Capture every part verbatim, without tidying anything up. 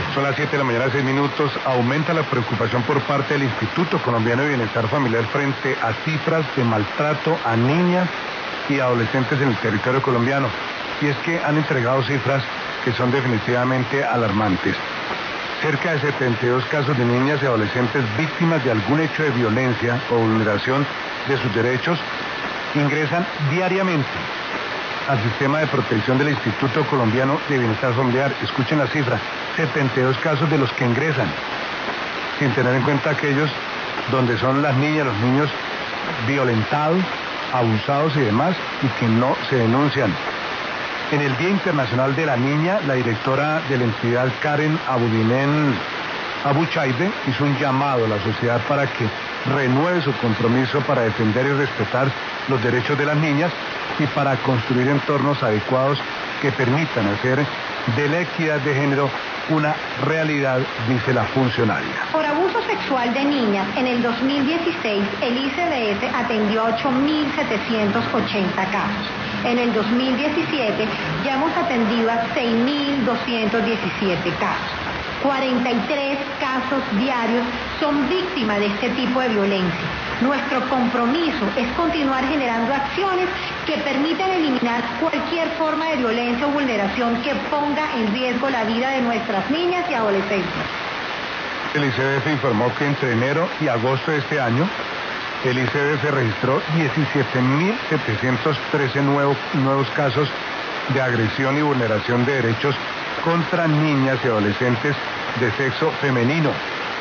Son las siete de la mañana, seis minutos. Aumenta la preocupación por parte del Instituto Colombiano de Bienestar Familiar frente a cifras de maltrato a niñas y adolescentes en el territorio colombiano. Y es que han entregado cifras que son definitivamente alarmantes. Cerca de setenta y dos casos de niñas y adolescentes víctimas de algún hecho de violencia o vulneración de sus derechos ingresan diariamente al sistema de protección del Instituto Colombiano de Bienestar Familiar. Escuchen la cifra, setenta y dos casos de los que ingresan, sin tener en cuenta aquellos donde son las niñas, los niños violentados, abusados y demás, y que no se denuncian. En el Día Internacional de la Niña, la directora de la entidad, Karen Abudinen Abuchaibe, hizo un llamado a la sociedad para que renueve su compromiso para defender y respetar los derechos de las niñas y para construir entornos adecuados que permitan hacer de la equidad de género una realidad, dice la funcionaria. Por abuso sexual de niñas, en el dos mil dieciséis, el I C B S atendió a ocho mil setecientos ochenta casos. En el dos mil diecisiete ya hemos atendido a seis mil doscientos diecisiete casos. cuarenta y tres casos diarios son víctimas de este tipo de violencia. Nuestro compromiso es continuar generando acciones que permitan eliminar cualquier forma de violencia o vulneración que ponga en riesgo la vida de nuestras niñas y adolescentes. El I C B F informó que entre enero y agosto de este año, el I C B F registró diecisiete mil setecientos trece nuevos, nuevos casos de agresión y vulneración de derechos contra niñas y adolescentes de sexo femenino.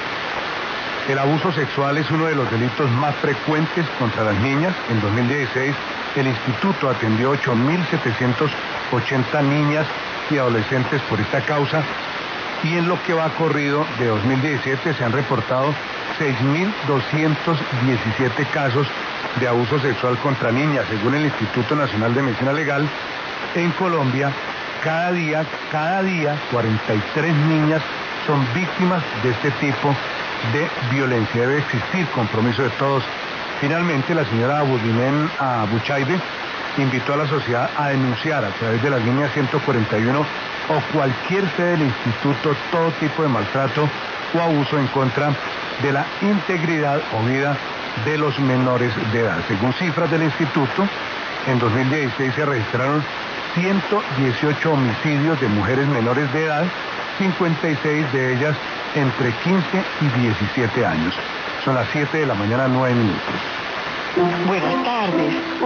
El abuso sexual es uno de los delitos más frecuentes contra las niñas. En dos mil dieciséis, el instituto atendió ocho mil setecientos ochenta niñas y adolescentes por esta causa, y en lo que va corrido de dos mil diecisiete se han reportado seis mil doscientos diecisiete casos de abuso sexual contra niñas. Según el Instituto Nacional de Medicina Legal, en Colombia, cada día, cada día, cuarenta y tres niñas son víctimas de este tipo de violencia. Debe existir compromiso de todos. Finalmente, la señora Abudinen Abuchaibe invitó a la sociedad a denunciar a través de las líneas ciento cuarenta y uno o cualquier sede del instituto todo tipo de maltrato o abuso en contra de la integridad o vida de los menores de edad. Según cifras del instituto, en dos mil dieciséis se registraron ciento dieciocho homicidios de mujeres menores de edad, cincuenta y seis de ellas entre quince y diecisiete años. Son las siete de la mañana, nueve minutos. Buenas tardes.